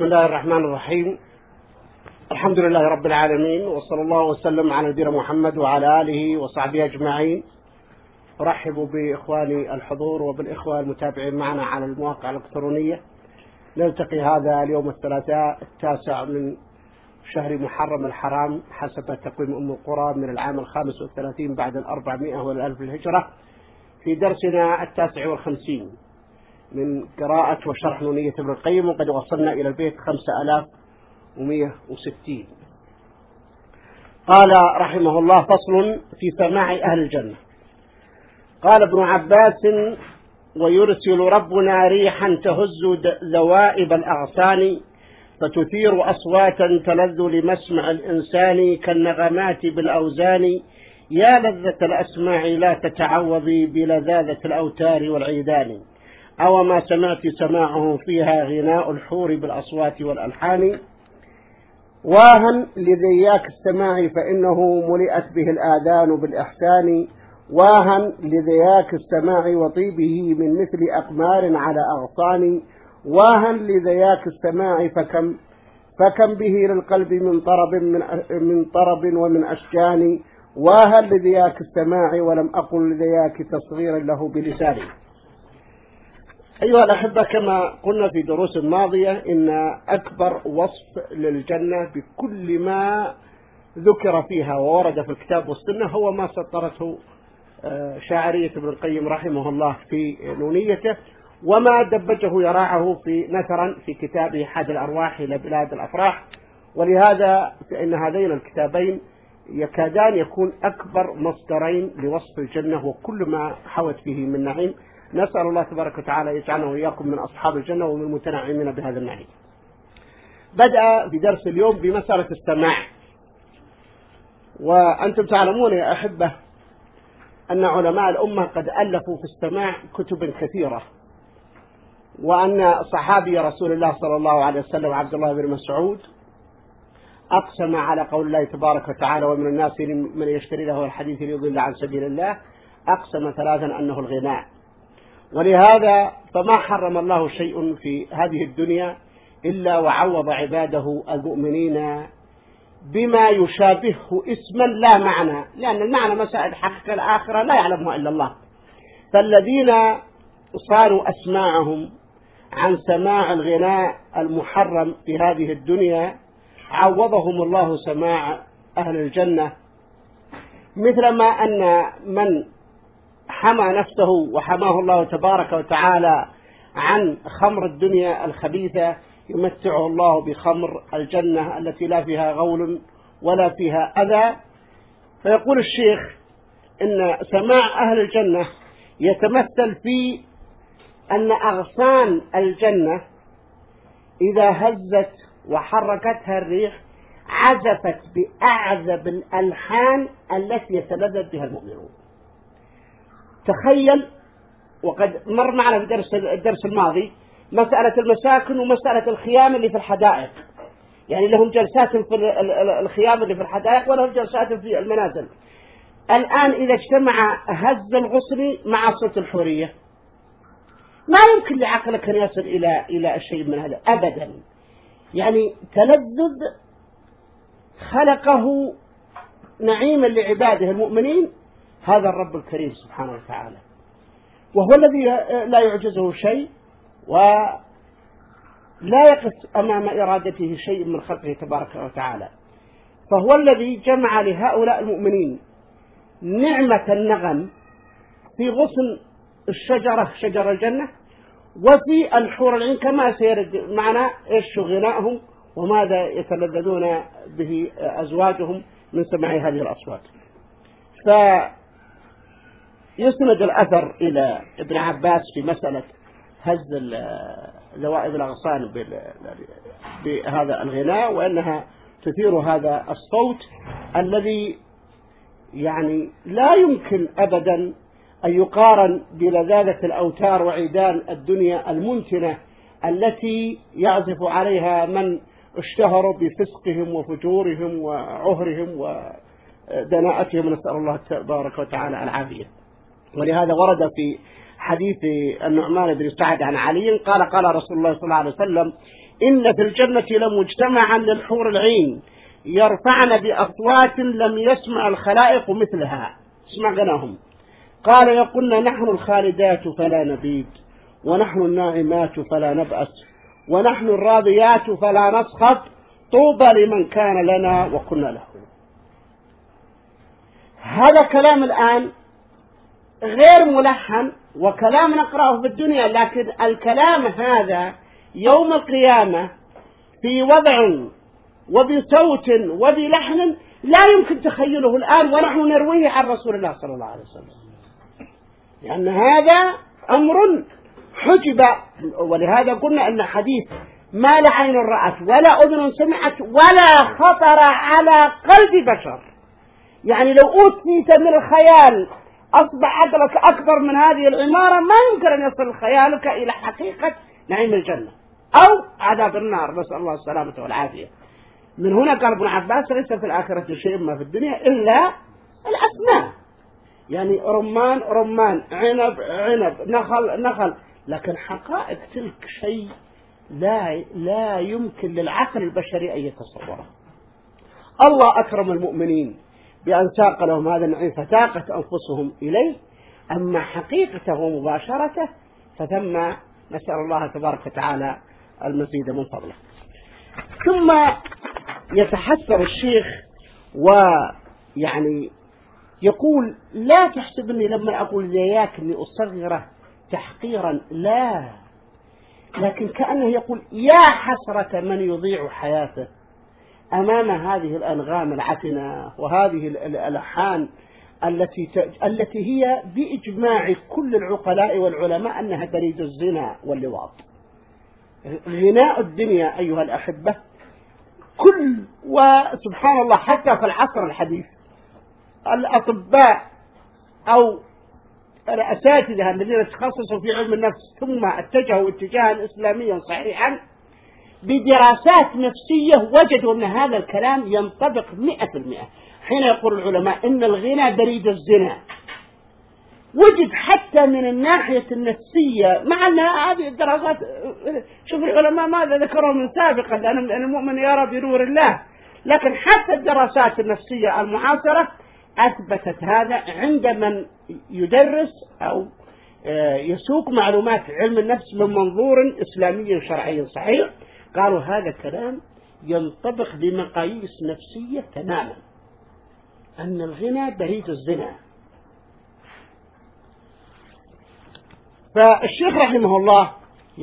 بسم الله الرحمن الرحيم. الحمد لله رب العالمين، وصلى الله وسلم على نبينا محمد وعلى آله وصحبه أجمعين. أرحب بإخواني الحضور وبالإخوة المتابعين معنا على المواقع الإلكترونية. نلتقي هذا اليوم الثلاثاء 9 من شهر محرم الحرام حسب تقويم أم القرى من العام 35 بعد 400 والألف الهجرة، في درسنا 59 من قراءة وشرح نونية ابن القيم، وقد وصلنا إلى البيت 5160. قال رحمه الله: فصل في سماع أهل الجنة. قال ابن عباس: ويرسل ربنا ريحا تهز ذوائب الأغصان، فتثير أصواتا تلذ لمسمع الإنسان كالنغمات بالأوزان، يا لذة الأسماع لا تتعوضي بلذاذة الأوتار والعيدان، أو ما سمعت سماعه فيها غناء الحور بالأصوات والألحان، واها لذياك السماع فإنه ملئت به الآذان بالإحسان، واها لذياك السماع وطيبه من مثل أقمار على أغصان، واها لذياك السماع فكم به للقلب من طرب ومن أشجان، واها لذياك السماع ولم أقل لذياك تصغيرا له بلساني. أيها الأحبة، كما قلنا في دروس ماضية إن أكبر وصف للجنة بكل ما ذكر فيها وورد في الكتاب والسنة هو ما سطرته شاعرية ابن القيم رحمه الله في نونيته، وما دبجه يراعه في نثرا في كتابه حاد الأرواح إلى بلاد الأفراح. ولهذا فإن هذين الكتابين يكادان يكون أكبر مصدرين لوصف الجنة وكل ما حوت فيه من نعيم. نسأل الله تبارك وتعالى يجعلنا وإياكم من أصحاب الجنة ومن المتنعمين بهذا النعيم. بدأ في درس اليوم بمسألة السماع. وأنتم تعلمون يا أحبة أن علماء الأمة قد ألفوا في السماع كتب كثيرة، وأن صحابي رسول الله صلى الله عليه وسلم عبد الله بن مسعود أقسم على قول الله تبارك وتعالى: ومن الناس من يشتري له الحديث ليضل عن سبيل الله، أقسم ثلاثا أنه الغناء. ولهذا فما حرم الله شيء في هذه الدنيا إلا وعوض عباده المؤمنين بما يشابهه اسما لا معنى، لأن المعنى مسائل حقيقة الآخرة لا يعلمها إلا الله. فالذين صاروا أسماعهم عن سماع الغناء المحرم في هذه الدنيا عوضهم الله سماع أهل الجنة، مثلما أن من حمى نفسه وحماه الله تبارك وتعالى عن خمر الدنيا الخبيثة يمتعه الله بخمر الجنة التي لا فيها غول ولا فيها أذى. فيقول الشيخ إن سماع أهل الجنة يتمثل في أن أغصان الجنة إذا هزت وحركتها الريح عزفت بأعذب الألحان التي يتلذذ بها المؤمنون. تخيل، وقد مر معنا في الدرس الماضي مسألة المساكن ومسألة الخيام اللي في الحدائق، يعني لهم جلسات في الخيام اللي في الحدائق ولهم جلسات في المنازل. الآن إذا اجتمع هز الغصن مع صوت الحورية ما يمكن لعقلك أن يصل إلى شيء من هذا أبدا. يعني تلذذ خلقه نعيما لعباده المؤمنين هذا الرب الكريم سبحانه وتعالى، وهو الذي لا يعجزه شيء ولا يقف أمام إرادته شيء من خلقه تبارك وتعالى. فهو الذي جمع لهؤلاء المؤمنين نعمة النغم في غصن الشجرة شجر الجنة وفي الحور العين، كما سيرد معنا إيش غنائهم وماذا يتلذذون به أزواجهم من سماع هذه الأصوات. فيسند الأثر إلى ابن عباس في مسألة هز ذوائب الأغصان بهذا الغناء، وأنها تثير هذا الصوت الذي يعني لا يمكن أبدا أن يقارن بلذاذة الأوتار وعيدان الدنيا المنتنة التي يعزف عليها من اشتهروا بفسقهم وفجورهم وعهرهم ودناءتهم، نسأل الله تبارك وتعالى العافية. ولهذا ورد في حديث النعمان بن سعد عن علي قال: قال رسول الله صلى الله عليه وسلم: إن في الجنة لمجتمعا للحور العين يرفعن بأصوات لم يسمع الخلائق مثلها. اسمع غناهم. قال يقولن نحن الخالدات فلا نبيد، ونحن الناعمات فلا نبأس، ونحن الراضيات فلا نسخط، طوبى لمن كان لنا وكنا له. هذا كلام الآن غير ملحن وكلام نقرأه في الدنيا، لكن الكلام هذا يوم القيامة في وضع وبصوت وبلحن لا يمكن تخيله الآن ونحن نرويه عن رسول الله صلى الله عليه وسلم، لأن هذا أمر حجب. ولهذا قلنا أن حديث ما لا عين رأت ولا أذن سمعت ولا خطر على قلب بشر، يعني لو أوتيت من الخيال أصبح عقلك أكبر من هذه العمارة ما يمكن أن يصل خيالك إلى حقيقة نعيم الجنة أو عذاب النار، نسأل الله السلامة والعافية. من هنا قال ابن عباس ليس في الآخرة شيء ما في الدنيا إلا الأسماء، يعني رمان، عنب، نخل، لكن حقائق تلك شيء لا يمكن للعقل البشري أن يتصوره. الله أكرم المؤمنين بأن ساق لهم هذا النعيم فتاقت أنفسهم إليه، أما حقيقته ومباشرته فثم نسأل الله تبارك وتعالى المزيد من فضله. ثم يتحسر الشيخ ويعني يقول لا تحسبني لما أقول زياك أني أصغره تحقيرا، لا، لكن كأنه يقول يا حسرة من يضيع حياته أمام هذه الأنغام العتنة وهذه الألحان التي هي بإجماع كل العقلاء والعلماء أنها بريد الزنا واللواط. غناء الدنيا أيها الأحبة وسبحان الله حتى في العصر الحديث الأطباء أو الأساتذة الذين تخصصوا في علم النفس ثم اتجهوا اتجاها إسلاميا صحيحا بدراسات نفسية وجدوا أن هذا الكلام ينطبق 100%. حين يقول العلماء إن الغنى بريد الزنا وجد حتى من الناحية النفسية، مع أن هذه الدراسات شوف العلماء ماذا ذكروا من سابقا لأن المؤمن يرى بنور الله، لكن حتى الدراسات النفسية المعاصرة أثبتت هذا عند من يدرس أو يسوق معلومات علم النفس من منظور إسلامي شرعي صحيح. قالوا هذا الكلام ينطبق بمقاييس نفسية تماما، أن الغنى بريد الزنا. فالشيخ رحمه الله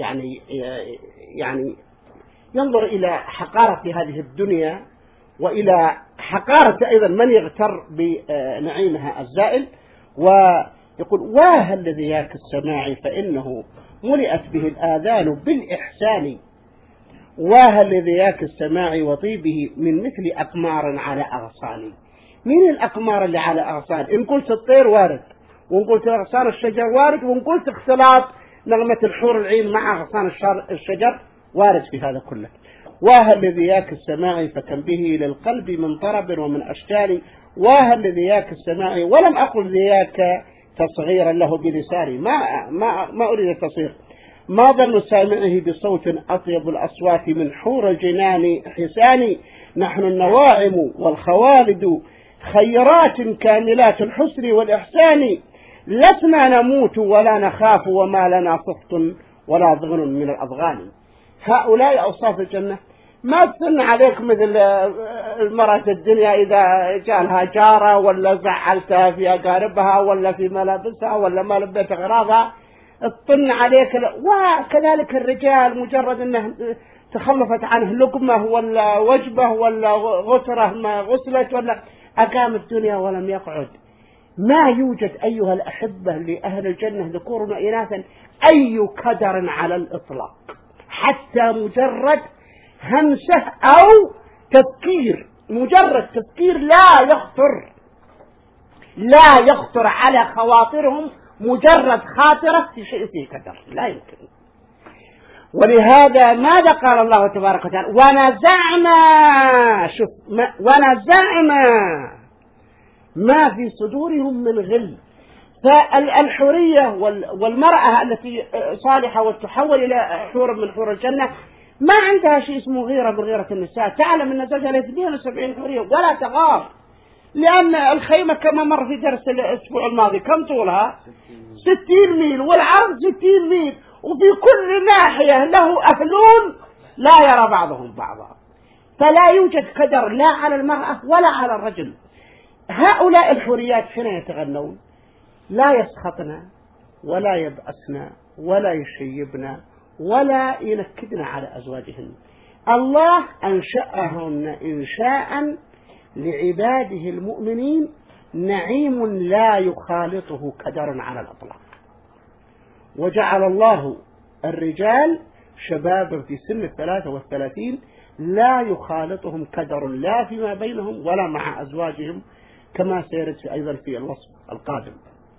يعني ينظر إلى حقارة هذه الدنيا وإلى حقارة أيضا من يغتر بنعيمها الزائل، ويقول واه الذي ياك السماع فإنه ملئت به الآذان بالإحسان، واه الذي ياك السماع وطيبه من مثل أقمار على أغصان. من الأقمار اللي على أغصان؟ إن قلت الطير وارد، وإن قلت أغصان الشجر وارد، وإن قلت اختلاط نغمة الحور العين مع أغصان الشجر وارد في هذا كله. واه الذي ياك السماع فكم به للقلب من طرب ومن أشكال، واه الذي ياك السماع ولم أقل ذياك تصغيرا له بلساني، ما أريد التصغير. ما ظن سامعه بصوت أطيب الأصوات من حور الجنان حساني، نحن النواعم والخوالد خيرات كاملات الحسن والإحسان، لسنا نموت ولا نخاف وما لنا سخط ولا ضغن من الأضغان. هؤلاء أوصاف الجنة. ما تسن عليك مثل المرأة الدنيا إذا جالها جارة ولا زعلتها في أقاربها ولا في ملابسها ولا ما لبيت أغراضها تطن عليك، وكذلك الرجال مجرد أنه تخلفت عنه لقمة ولا وجبة ولا غسرة ما غسلت ولا أقام الدنيا ولم يقعد. ما يوجد أيها الأحبة لأهل الجنة ذكور وإناثا أي قدر على الإطلاق، حتى مجرد همسة أو تفكير، مجرد تفكير لا يخطر على خواطرهم، مجرد خاطرة في شيء فيه قدر لا يمكن. ولهذا ماذا قال الله تبارك وتعالى؟ ونزعنا ما في صدورهم من غل. فالحورية والمرأة التي صالحة وتحول إلى حور من حور الجنة ما عندها شيء اسمه غيرة بغيرة النساء، تعلم أن زوجها له 72 حرية ولا تغار، لأن الخيمة كما مر في درس الأسبوع الماضي كم طولها 60 ميل والعرض 60 ميل، وفي كل ناحية له أهلون لا يرى بعضهم بعضا، فلا يوجد قدر لا على المرأة ولا على الرجل. هؤلاء الحوريات حين يتغنون لا يسخطن ولا يبأسن ولا يشيبن ولا ينكدن على أزواجهن، الله أنشأهن إنشاء لعباده المؤمنين، نعيم لا يخالطه كدر على الأطلاق. وجعل الله الرجال شبابا في سن 33 لا يخالطهم كدر لا فيما بينهم ولا مع أزواجهم، كما سيرد أيضا في الوصف القادم.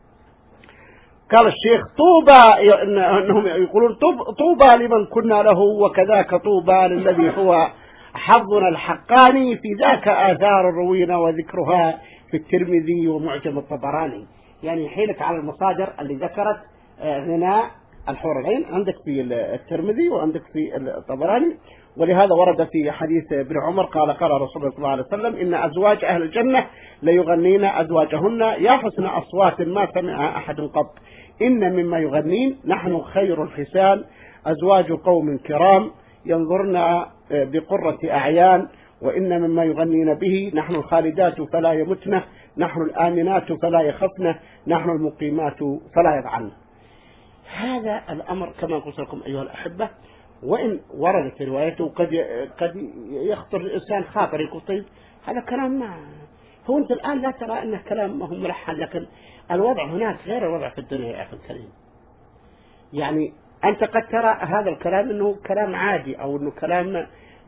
قال الشيخ طوبى، أنهم يقولون طوبى لمن كنا له، وكذاك طوبى للذي هو حظنا الحقاني، في ذاك آثار روينا وذكرها في الترمذي ومعجم الطبراني. يعني يحيلك على المصادر اللي ذكرت غناء الحور العين، عندك في الترمذي وعندك في الطبراني. ولهذا ورد في حديث ابن عمر قال قال رسول الله صلى الله عليه وسلم إن أزواج أهل الجنة ليغنين أزواجهن يا حسن أصوات ما سمع أحد قط، إن مما يغنين نحن خير الحسان، أزواج قوم كرام ينظرن بقرة أعيان، وإن مما يغنين به نحن الخالدات فلا يمتن، نحن الآمنات فلا يخفن، نحن المقيمات فلا يضعن. هذا الأمر كما قلت لكم أيها الأحبة، وإن وردت في روايته قد يخطر الإنسان خاطر يقول طيب هذا كلام ما هو أنت الآن لا ترى أنه كلام ما هو ملحن، لكن الوضع هناك غير الوضع في الدنيا يا أخي الكريم. يعني أنت قد ترى هذا الكلام أنه كلام عادي أو أنه كلام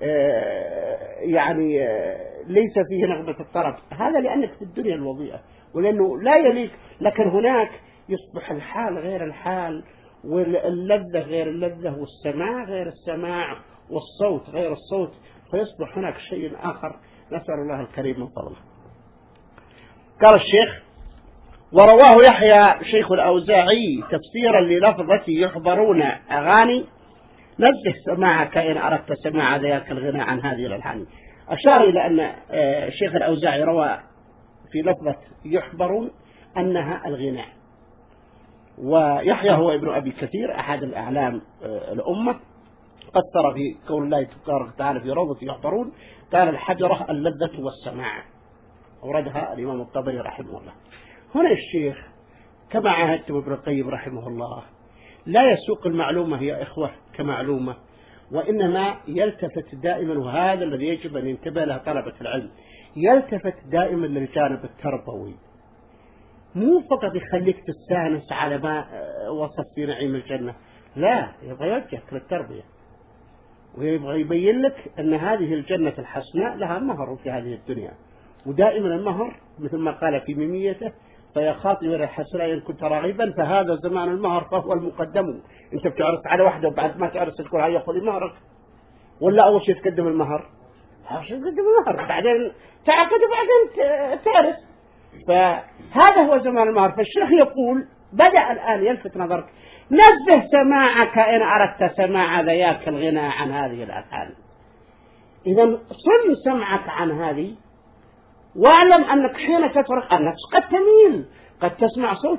يعني ليس فيه نغمة الطرب، هذا لأنك في الدنيا الوضيئة ولأنه لا يليق، لكن هناك يصبح الحال غير الحال واللذة غير اللذة والسماع غير السماع والصوت غير الصوت، فيصبح هناك شيء آخر، نسأل الله الكريم من فضله. قال الشيخ ورواه يحيى شيخ الأوزاعي تفسيرا للفظة يحضرون أغاني نزه سماعك إن أردت سماع ذاك الغناء عن هذه الألحان. أشار إلى أن شيخ الأوزاعي روى في لفظة يحضرون أنها الغناء، ويحيى هو ابن أبي كثير أحد الأعلام الأمة قصر في قول الله تبارك وتعالى في روضة يحضرون قال الحجرة اللذة والسماع، أوردها الإمام الطبري رحمه الله. هنا الشيخ كما عهدت ابن القيم رحمه الله لا يسوق المعلومة يا إخوة كمعلومة، وإنما يلتفت دائما، وهذا الذي يجب أن ينتبه له طلبة العلم، يلتفت دائما للجانب التربوي، مو فقط يخليك تستانس على ما وصف في نعيم الجنة، لا، يبغى يوجهك للتربية ويبغى يبين لك أن هذه الجنة الحسناء لها مهر في هذه الدنيا، ودائما المهر مثل ما قال في ميميته فيا خاطب الحسناء إن كنت راغبا فهذا زمان المهر فهو المقدم. أنت بتعرف على واحدة وبعد ما تعرف تقول هيا خذي مهرك، ولا أول شيء تقدم المهر؟ أول شيء تقدم المهر بعدين تعقد وبعدين تعرف، فهذا هو زمان المهر. فالشيخ يقول بدأ الآن يلفت نظرك نزه سماعك إن أردت سماع ذياك الغناء عن هذه الألحان، إذا صل سمعك عن هذه، واعلم أنك حين تترك النفس قد تميل، قد تسمع صوت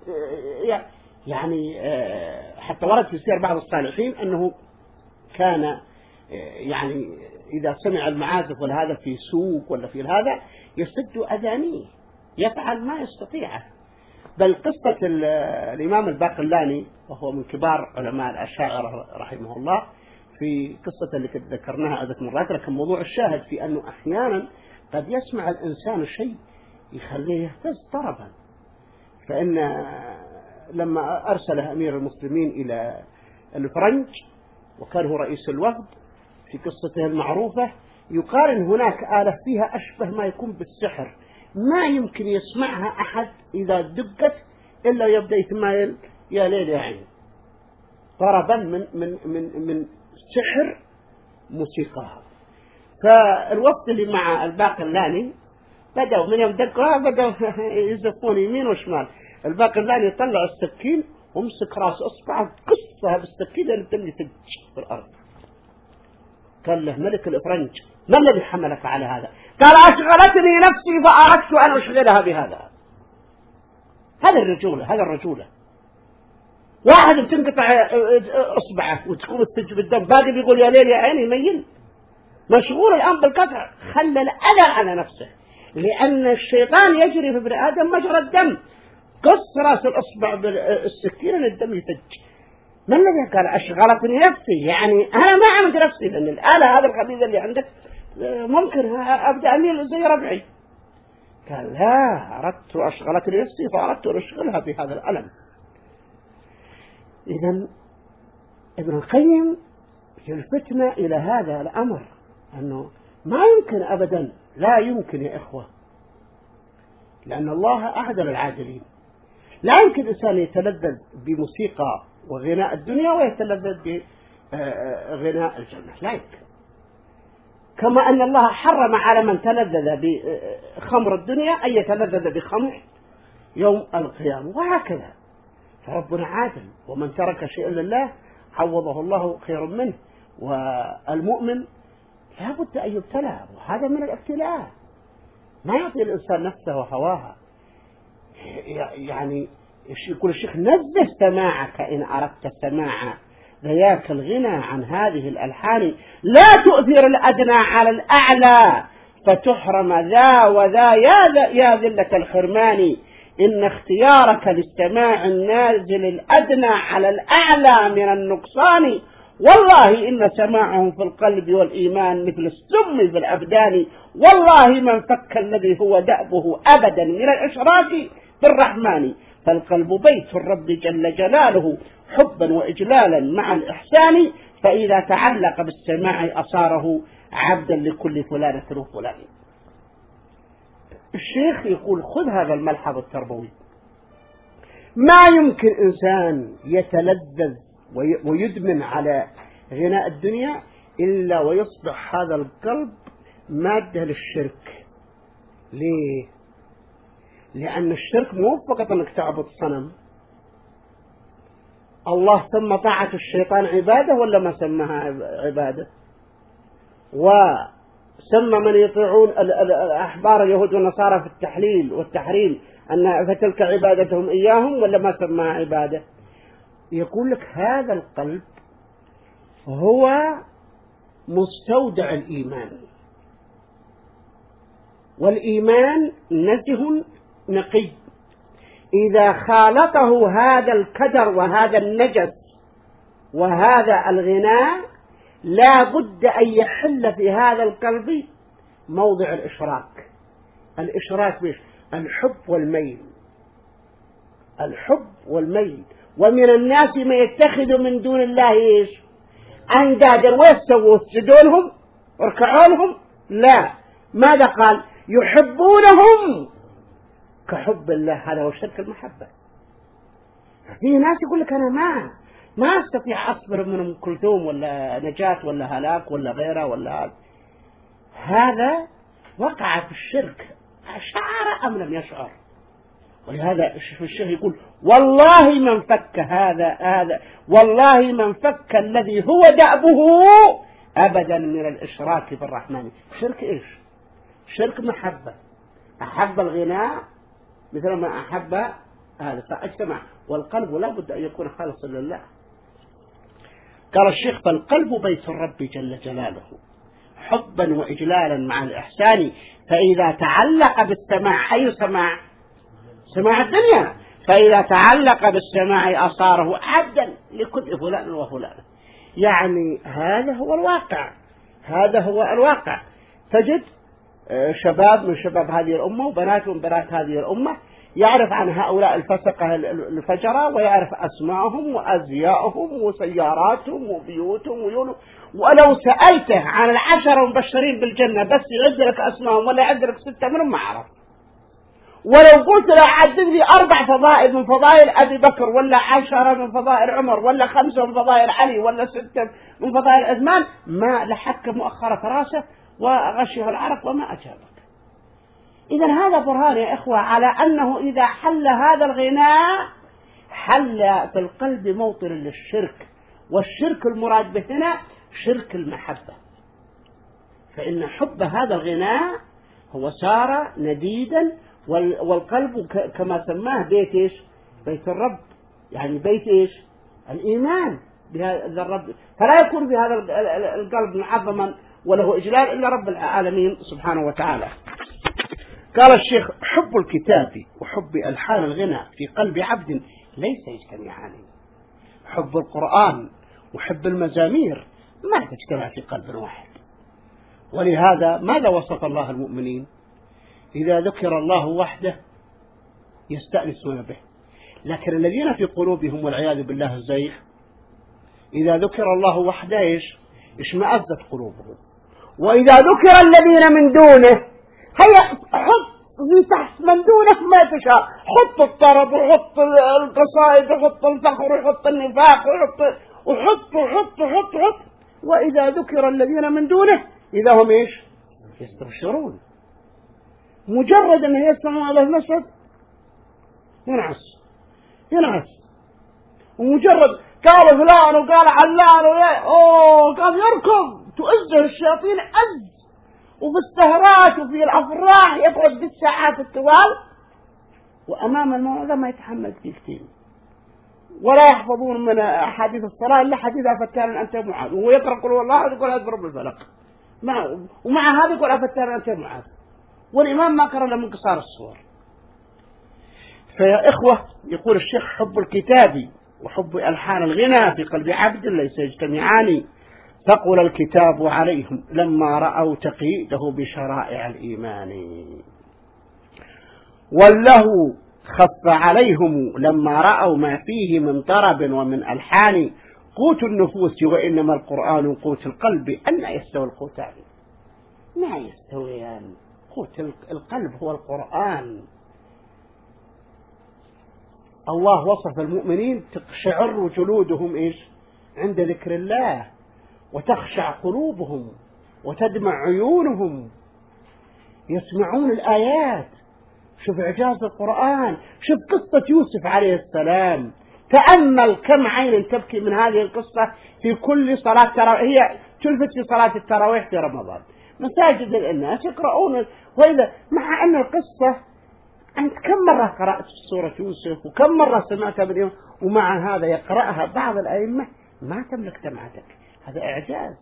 يعني حتى ورد في سير بعض الصالحين أنه كان يعني إذا سمع المعازف والهذا في سوق ولا في هذا يسد أذانيه، يفعل ما يستطيعه. بل قصة الإمام الباقلاني وهو من كبار علماء الأشاعرة رحمه الله، في قصة اللي ذكرناها عدة مرات، لكن موضوع الشاهد في أنه أحيانا قد يسمع الإنسان شيء يخليه يهتز طربا. فإن لما أرسل أمير المسلمين إلى الفرنج وكان هو رئيس الوفد، في قصته المعروفة يقال إن هناك آلة فيها أشبه ما يكون بالسحر، ما يمكن يسمعها أحد إذا دقت إلا يبدأ يتمايل يا ليل يا عين، طربا من سحر موسيقاها. فالوقت اللي مع الباقلاني بدأوا من يوم دقوا بدأوا يزفون يمين وشمال، الباقلاني يطلع السكين ومسك راس أصبعه قصها بالسكين اللي تملي تدش في الأرض. قال له ملك الإفرنج ما الذي حملك على هذا؟ قال أشغلتني نفسي فأردت أن أشغلها بهذا. هذا الرجولة. واحد بتنقطع إصبعه وتكون تجب الدم، باقي بيقول يا ليل يا عيني ميل، مشغول الآن بالقطع، خلى الأذى على نفسه، لأن الشيطان يجري في ابن آدم مجرى الدم. قص راس الأصبع بالسكين الدم يفج. ما الذي قال أشغلتني نفسي؟ يعني أنا ما عملت نفسي، لأن الآلة هذا الخبيث اللي عندك ممكن أبدأ أميل زي ربعي. قال لا، أردت أشغلتني نفسي فأردت أن أشغلها بهذا الألم. إذن ابن القيم يلفتنا إلى هذا الأمر، أنه ما يمكن أبدا، لا يمكن يا إخوة، لأن الله أعدل العادلين. لا يمكن إنسان يتلذذ بموسيقى وغناء الدنيا ويتلذذ بغناء الجنة، لا يمكن. كما أن الله حرم على من تلذذ بخمر الدنيا أن يتلذذ بخمر يوم القيامة، وهكذا. فربنا عادل، ومن ترك شيئا لله عوضه الله خير منه. والمؤمن لا بد أن يبتلى، وهذا من الابتلاء. ما يعطي الإنسان نفسه وهواها. يعني يقول الشيخ نزه سماعك إن أردت سماع ذياك الغنى عن هذه الألحان، لا تؤثر الأدنى على الأعلى فتحرم ذا وذا يا ذلة الحرمان. إن اختيارك لاستماع النازل الأدنى على الأعلى من النقصان، والله إن سماعهم في القلب والإيمان مثل السم في الأبدان. والله من فك الذي هو دأبه أبدا من الإشراك بالرحمن، فالقلب بيت الرب جل جلاله حبا وإجلالا مع الإحسان، فإذا تعلق بالسماع أصاره عبدا لكل فلانة وفلان. الشيخ يقول خذ هذا الملحظ التربوي. ما يمكن إنسان يتلذذ ويدمن على غناء الدنيا إلا ويصبح هذا القلب مادة للشرك. ليه؟ لأن الشرك مو فقط أنك تعبد صنم. الله سمى طاعة الشيطان عبادة ولا ما سماها عبادة؟ وسمى من يطيعون الأحبار اليهود والنصارى في التحليل والتحريم أن فتلك عبادتهم إياهم ولا ما سماها عبادة؟ يقول لك هذا القلب هو مستودع الإيمان، والإيمان نزه نقي. إذا خالطه هذا الكدر وهذا النجس وهذا الغناء لا بد أن يحل في هذا القلب موضع الإشراك. الإشراك بيش الحب والميل، الحب والميل. ومن الناس ما يتخذ من دون الله إيش؟ أندادا، ويسووا يسجدونهم وركعونهم. لا، ماذا قال؟ يحبونهم كحب الله. هذا هو شرك المحبة. في ناس يقول لك أنا ما أستطيع أصبر من أم كلثوم ولا نجاة ولا هلاك ولا غيره ولا هذا وقع في الشرك، شعر أم لم يشعر. ولهذا الشيخ يقول والله من فك هذا والله من فك الذي هو دأبه أبدا من الإشراك بالرحمن. شرك إيش؟ شرك محبة. أحب الغناء مثل ما أحب هذا فاجتمع، والقلب لا بد أن يكون خالصا لله. قال الشيخ فالقلب بيت الرب جل جلاله حبا وإجلالا مع الإحسان، فإذا تعلق بالسماع، أي سماع؟ سماع الدنيا. فإذا تعلق بالسماع أصاره عبدا لكل فلان وفلان. يعني هذا هو الواقع، هذا هو الواقع. تجد شباب من شباب هذه الأمة وبنات من بنات هذه الأمة يعرف عن هؤلاء الفسقة الفجرة، ويعرف أسماءهم وأزياءهم وسياراتهم وبيوتهم ويولهم. ولو سألته عن 10 مبشرين بالجنة بس يعد لك أسمائهم ولا يعد لك 6 منهم ما عرف. ولو قلت له عدد لي 4 فضائل من فضائل أبي بكر، ولا 10 من فضائل عمر، ولا 5 من فضائل علي، ولا 6 من فضائل عثمان، ما لحك مؤخرة راسه وغشه العرق وما أجابك. إذن هذا برهان يا إخوة على أنه إذا حل هذا الغناء حل في القلب موطن للشرك. والشرك المراد به هنا شرك المحبة. فإن حب هذا الغناء هو صار نديدا، والقلب كما سماه بيت إيش؟ بيت الرب، يعني بيت إيش؟ الإيمان بهذا الرب، فلا يكون في هذا القلب معظما وله إجلال إلا رب العالمين سبحانه وتعالى. قال الشيخ: حب الكتاب وحب ألحان الغناء في قلب عبد ليس يجتمعان. حب القرآن وحب المزامير ما تجتمع في قلب واحد. ولهذا ماذا وصف الله المؤمنين؟ إذا ذكر الله وحده يستأنسون به، لكن الذين في قلوبهم والعياذ بالله الزيغ إذا ذكر الله وحده اشمأزت قلوبهم. وإذا ذكر الذين من دونه هيا حط في تحت من دونه ما تشاء، حط الطرب وحط القصائد وحط الفخر وحط النفاق وحط. وإذا ذكر الذين من دونه إذا هم إيش؟ يستبشرون. مجرد أن يسمعون هذا المشهد ينعس. ومجرد قال فلان وقال علان قال يركض، تؤزه الشياطين أز، وفي السهرات وفي الأفراح يقعد بالساعات الطوال، وأمام الموعظة ما يتحمل دقيقتين، ولا يحفظون من أحاديث الصلاة إلا حديث أفتان أنت معاذ، وهو يقرأ قل هو الله يقول أضرب الفلق، ومع هذا يقول أفتان أنت معاذ، والإمام ما قرأ من قصار الصور. فيا إخوة، يقول الشيخ: حب الكتاب وحب ألحان الغنى في قلب عبد ليس يجتمعان. ثقل الكتاب عليهم لما رأوا تقييده بشرائع الإيمان، والله خف عليهم لما رأوا ما فيه من طرب ومن ألحان. قوت النفوس وإنما القرآن قوت القلب، أن يستوي القوتان؟ ما يستويان. قوت القلب هو القرآن. الله وصف المؤمنين: تقشعر جلودهم إيش؟ عند ذكر الله، وتخشع قلوبهم وتدمع عيونهم، يسمعون الآيات. شوف إعجاز القرآن، شوف قصة يوسف عليه السلام، تأمل كم عين تبكي من هذه القصة في كل صلاة تراويح. هي تلفت في صلاة التراويح في رمضان، مساجد الناس يقرؤون. وإذا مع أن القصة أنت كم مرة قرأت سورة يوسف وكم مرة سمعتها باليوم، ومع هذا يقرأها بعض الأئمة ما تملك دمعتك. هذا إعجاز،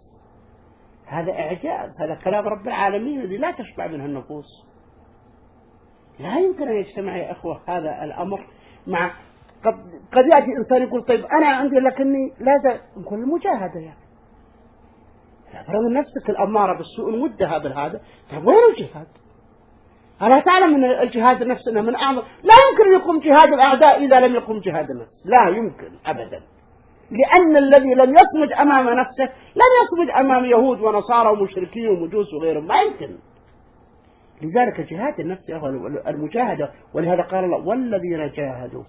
هذا كلام رب العالمين الذي لا تشبع منه النفوس. لا يمكن أن يجتمع يا أخوة هذا الأمر مع قد يأتي إنسان يقول: طيب أنا عندي لكني لا نقول المجاهدة، يعني فرغ من نفسك الأمارة بالسوء مدها بالهذا. طيب وين الجهاد؟ ألا تعلم أن الجهاد نفسنا من أعظم؟ لا يمكن أن يقوم جهاد الأعداء إذا لم يقوم جهاد النفس، لا يمكن أبدا، لأن الذي لم يصمد أمام نفسه لن يصمد أمام يهود ونصارى ومشركين ومجوس وغيرهم، ما يمكن. لذلك جهاد النفس هو المجاهدة. ولهذا قال الله: والذين جاهدوا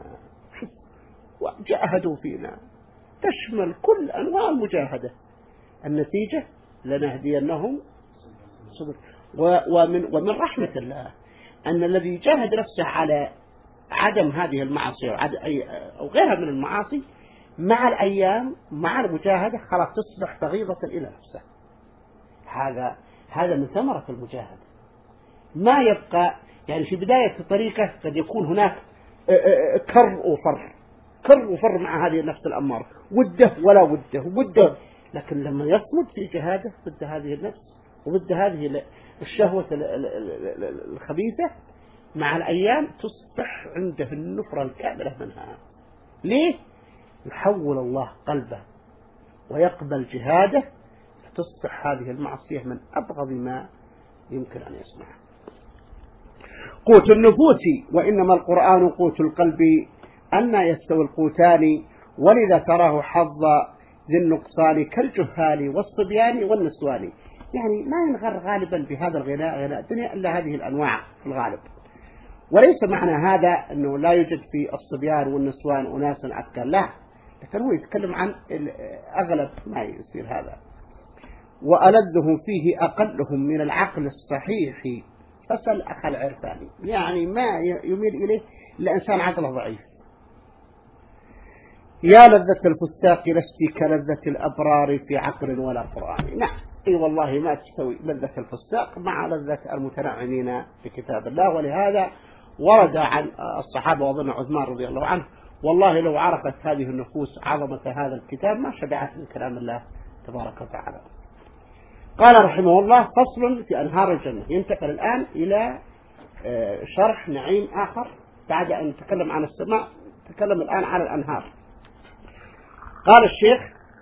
فينا تشمل كل أنواع المجاهدة. النتيجة لنهدينهم صبر. ومن رحمة الله أن الذي جاهد نفسه على عدم هذه المعاصي أو غيرها من المعاصي، مع الأيام مع المجاهدة خلاص تصبح بغيضة إلى نفسه. هذا من ثمرة المجاهدة. ما يبقى يعني في بداية الطريقة قد يكون هناك كر وفر مع هذه النفس الأمارة، وده ولا وده، لكن لما يصمد في جهاده ضد هذه النفس وضد هذه الشهوة الخبيثة، مع الأيام تصبح عنده النفرة الكاملة منها. ليه؟ يحول الله قلبه ويقبل جهاده، فتصبح هذه المعصية من أبغض ما يمكن أن يسمع. قوت النفوس وإنما القرآن قوت القلب، أن يستوي القوتان، ولذا تراه حظ ذي النقصان كالجهال والصبيان والنسوان. يعني ما ينغر غالبا بهذا غناء الدنيا إلا هذه الأنواع في الغالب. وليس معنى هذا أنه لا يوجد في الصبيان والنسوان أناس أذكى، لا، لكن هو يتكلم عن أغلب ما يصير هذا. وألذهم فيه أقلهم من العقل الصحيح، فسل أخ العرفاني، يعني ما يميل إليه لإنسان عقله ضعيف. يا لذة الفستاق لست كلذة الأبرار في عقل ولا قرآن. نعم، أي والله ما تستوي لذة الفساق مع لذة المتنعمين بكتاب الله. ولهذا ورد عن الصحابة وظن عثمان رضي الله عنه: والله لو عرفت هذه النفوس عظمة هذا الكتاب ما شبعت من كلام الله تبارك وتعالى. قال رحمه الله: فصل في أنهار الجنة. ينتقل الآن إلى شرح نعيم آخر بعد أن نتكلم عن السماء. نتكلم الآن عن الأنهار. قال الشيخ: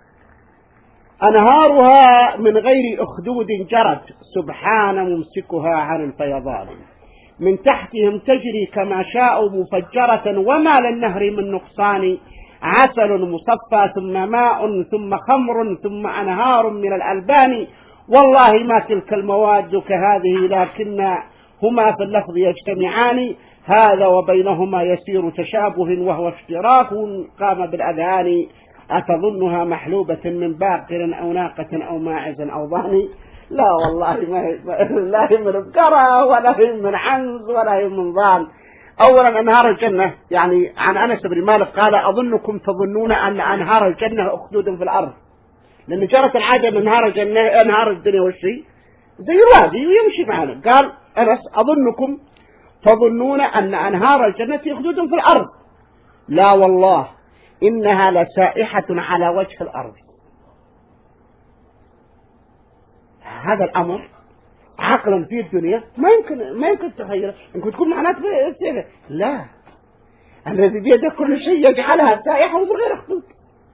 أنهارها من غير أخدود جرت سبحان ممسكها عن الفيضان، من تحتهم تجري كما شاء مفجرة وما للنهر من نقصان، عسل مصفى ثم ماء ثم خمر ثم أنهار من الألبان، والله ما تلك المواد كهذه لكن هما في اللفظ يجتمعان، هذا وبينهما يسير تشابه وهو اشتراك قام بالأذهان، أتظنها محلوبة من باقر أو ناقة أو ماعز أو ضاني. لا والله لا هي من بقرة ولا هي من عنز ولا هي من ضان. أولا أنهار الجنة، يعني عن أنس بن مالك قال: أظنكم تظنون أن أنهار الجنة أخدود في الأرض، لأن جرت العادة من أنهار الجنة أنهار الدنيا والشيء زي الوادي ويمشي معنا. قال أنس: أظنكم تظنون أن أنهار الجنة أخدود في الأرض، لا والله إنها لسائحة على وجه الأرض. هذا الأمر عقلا في الدنيا ما يمكن تخيله. إنك تكون معناته لا، الذي بيده كل شيء يجعلها سائحة ومن غير خطوط.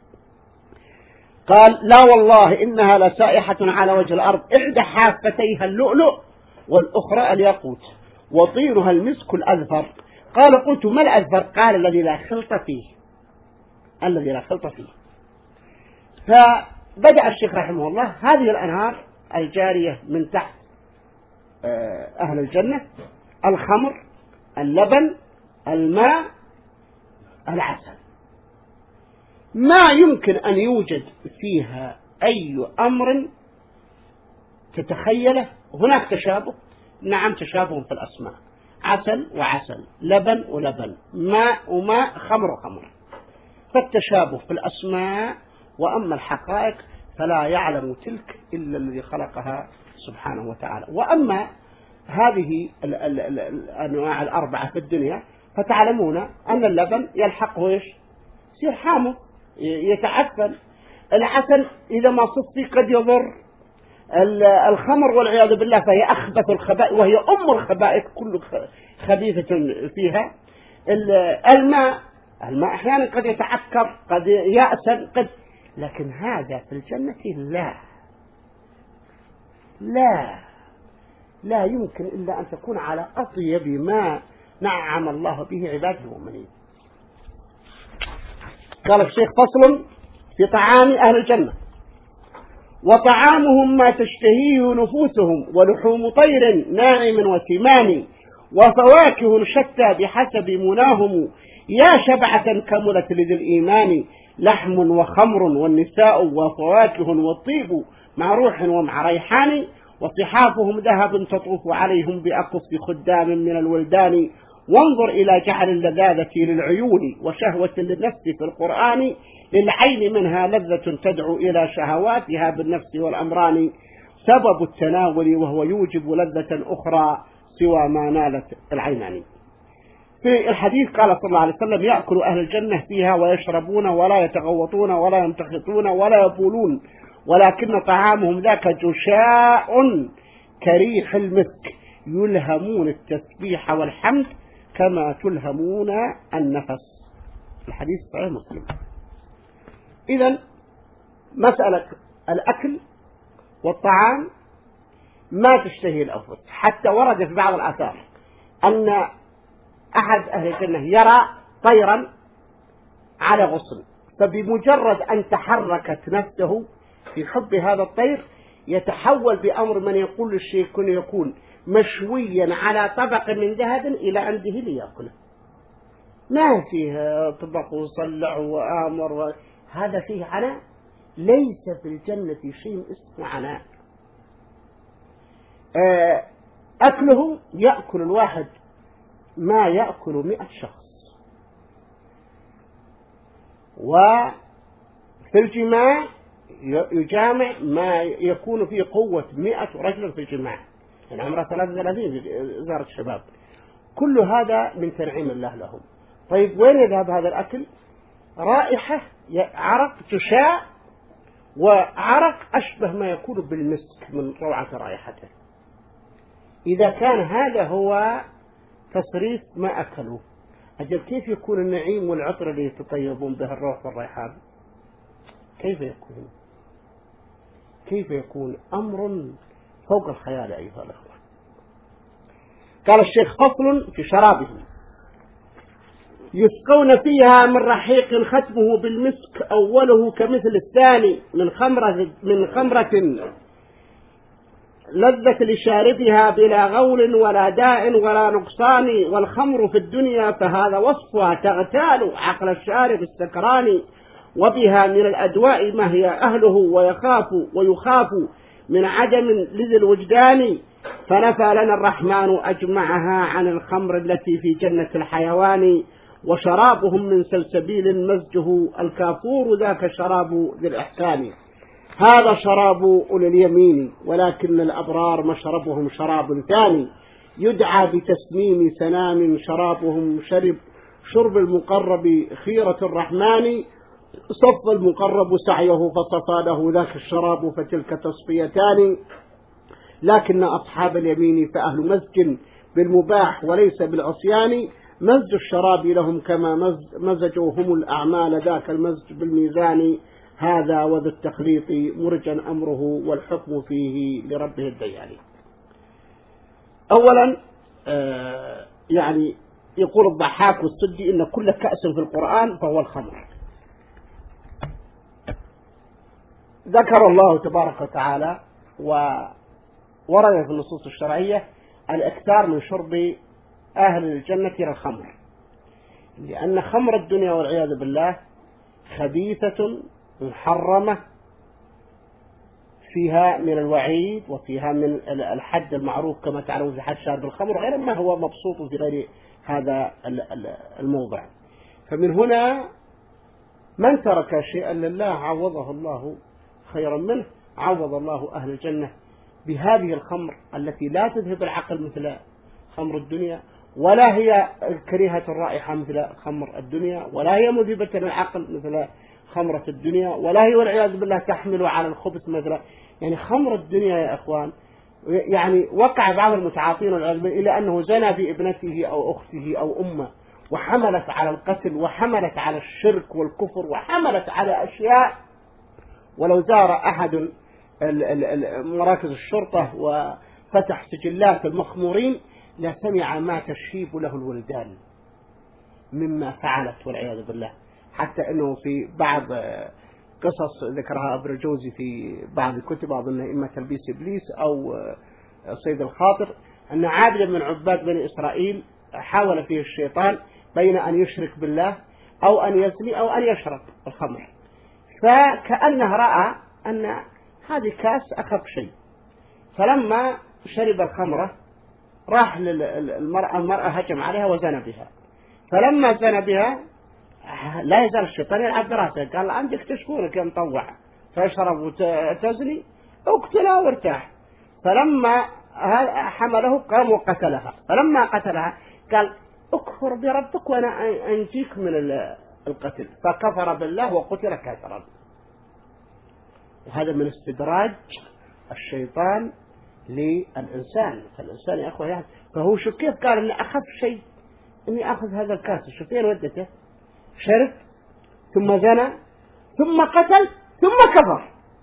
قال: لا والله إنها لسائحة على وجه الأرض، إحدى حافتيها اللؤلؤ والأخرى الياقوت وطينها المسك الأذفر. قال: قلت: ما الأذفر؟ قال: الذي لا خلط فيه، الذي لا خلط فيه. فبدأ الشيخ رحمه الله: هذه الأنهار الجارية من تحت أهل الجنة: الخمر، اللبن، الماء، العسل. ما يمكن أن يوجد فيها أي أمر تتخيله. هناك تشابه، نعم تشابه في الأسماء، عسل وعسل، لبن ولبن، ماء وماء، خمر وخمر، فالتشابه في الأسماء، وأما الحقائق فلا يعلم تلك إلا الذي خلقها سبحانه وتعالى. وأما هذه الأنواع الأربعة في الدنيا فتعلمون أن اللبن يلحقه إيش؟ يصير حامض يتعفن. العسل إذا ما صفي قد يضر. الخمر والعياذ بالله فهي أخبث الخبائث وهي أم الخبائث، كل خبيثة فيها. الماء أحيانا قد يتعكر، قد يأسن، لكن هذا في الجنة لا يمكن إلا أن تكون على أطيب ما نعم الله به عباده المؤمنين. قال الشيخ: فصل في طعام أهل الجنة: وطعامهم ما تشتهيه نفوسهم، ولحوم طير ناعم وسمان، وفواكه شتى بحسب مناهم، يا شبعة كملت لذي الإيمان، لحم وخمر والنساء وفواكه والطيب مع روح ومع ريحان، وصحافهم ذهب تطوف عليهم بأقص خدام من الولدان، وانظر إلى جعل اللذاذة للعيون وشهوة للنفس في القرآن، للعين منها لذة تدعو إلى شهواتها بالنفس والأمران، سبب التناول وهو يوجب لذة أخرى سوى ما نالت العينان. في الحديث قال صلى الله عليه وسلم: يأكل أهل الجنة فيها ويشربون ولا يتغوطون ولا يمتخطون ولا يبولون، ولكن طعامهم ذاك جشاء كريح المسك، يلهمون التسبيح والحمد كما تلهمون النفس. الحديث صحيح مسلم. إذن مسألة الأكل والطعام ما تشتهي الأنفس، حتى ورد في بعض الآثار أن أحد أهل الجنة يرى طيرا على غصن، فبمجرد أن تحركت نفسه في حب هذا الطير يتحول بأمر من يقول الشيء كن يكون مشويا على طبق من ذهب إلى عنده ليأكله. ما فيه طبق وصلع وآمر، هذا فيه عناء. ليس في الجنة شيء اسمه عناء. أكله يأكل الواحد ما يأكل 100 شخص. وفي الجماع يجامع ما يكون فيه قوة 100 رجل في الجماعة، يعني عمره 33 في وزارة الشباب. كل هذا من تنعيم الله لهم. طيب وين يذهب هذا الأكل؟ رائحة عرق تشاع، وعرق أشبه ما يكون بالمسك من روعة رائحته. إذا كان هذا هو تصريف ما أكلوا، أجل كيف يكون النعيم والعطر اللي يتطيبون به الروح والريحان؟ كيف يكون؟ كيف يكون؟ أمر فوق الخيال أيها الأخوة. قال الشيخ: فصل في شرابهم: يسقون فيها من رحيق ختمه بالمسك أوله كمثل الثاني من خمرة لذة لشاربها بلا غول ولا داء ولا نقصان. والخمر في الدنيا فهذا وصفها تغتال عقل الشارب السكران، وبها من الأدواء ما هي أهله ويخاف من عدم لذي الوجدان. فنفى لنا الرحمن أجمعها عن الخمر التي في جنة الحيوان. وشرابهم من سلسبيل مزجه الكافور ذاك شراب ذي الإحسان. هذا شراب أولي اليمين، ولكن الأبرار مشربهم شراب ثاني يدعى بتسميم سنام. شرابهم شرب المقرب خيرة الرحمن. صف المقرب سعيه فصفى له ذاك الشراب فتلك تصفيتان. لكن أصحاب اليمين فأهل مزج بالمباح وليس بالعصيان. مزج الشراب لهم كما مزجوا هم الأعمال ذاك المزج بالميزان. هذا وذا التخليط مرجا أمره والحكم فيه لربه الديان. أولا يعني يقول الضحاك والسدي إن كل كأس في القرآن فهو الخمر. ذكر الله تبارك وتعالى وورد في النصوص الشرعية الإكثار من شرب أهل الجنة للخمر، لأن خمر الدنيا والعياذ بالله خبيثة محرمة، فيها من الوعيد وفيها من الحد المعروف كما تعلمون في حد شارب الخمر، غير ما هو مبسوط في غير هذا الموضع. فمن هنا من ترك شيئا لله عوضه الله خيرا منه. عوض الله أهل الجنة بهذه الخمر التي لا تذهب العقل مثل خمر الدنيا، ولا هي كريهة الرائحة مثل خمر الدنيا، ولا هي مذهبة للعقل مثل خمرة الدنيا، ولا هي والعياذ بالله تحمل على الخبث مثل يعني خمر الدنيا. يا إخوان، يعني وقع بعض المتعاطين والعياذ بالله إلى أنه زنى بابنته أو أخته أو أمه، وحملت على القتل وحملت على الشرك والكفر وحملت على أشياء. ولو زار أحد مراكز الشرطة وفتح سجلات المخمورين لسمع ما تشيب له الولدان مما فعلت والعياذ بالله. حتى أنه في بعض قصص ذكرها ابن الجوزي في بعض الكتب، أظن إما تلبيس إبليس أو صيد الخاطر، أن عابدا من عباد بني إسرائيل حاول فيه الشيطان بين أن يشرك بالله أو أن يزني أو أن يشرب الخمر، فكأنه رأى أن هذه كاس أخف شيء، فلما شرب الخمرة راح المرأة هجم عليها وزنى بها. فلما زنى بها لا يزال الشيطان يلعب براسه، قال عندك تشكونك يا مطوع، فيشرب وتزني اقتلها وارتاح. فلما حمله قام وقتلها. فلما قتلها قال اكفر بربك وانا انجيك من القتل، فكفر بالله وقتل كافرا. وهذا من استدراج الشيطان للإنسان. فالإنسان يا أخوة يعني فهو شو كيف قال إن أخف شيء إني أخذ هذا الكاس، شوفين ودته، شرب ثم زنى ثم قتل ثم كفر،